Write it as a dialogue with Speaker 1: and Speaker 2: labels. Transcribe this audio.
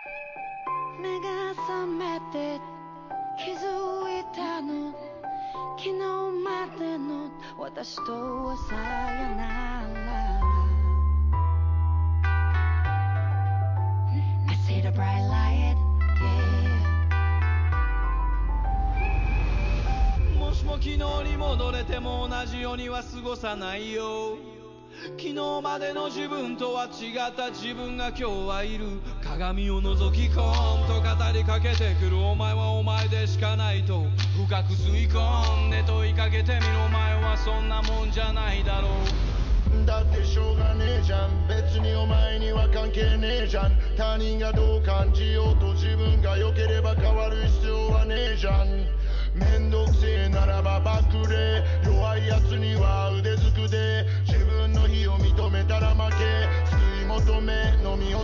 Speaker 1: 目が覚めて気づいたの昨日までの私とはさよなら I see the bright light, yeah
Speaker 2: もしも昨日に戻れても同じようには過ごさないよ昨日までの自分とは違った自分が今日はいる鏡を覗き込むと語りかけてくるお前はお前でしかないと深く吸い込んで問いかけてみろお前はそんなもんじゃないだろう
Speaker 3: だってしょうがねえじゃん別にお前には関係ねえじゃん他人がどう感じようと自分が良ければ変わる必要はねえじゃんめんどくせえならばバックで弱いやつには腕ずくで自分の非を認めたら負け救い求め飲み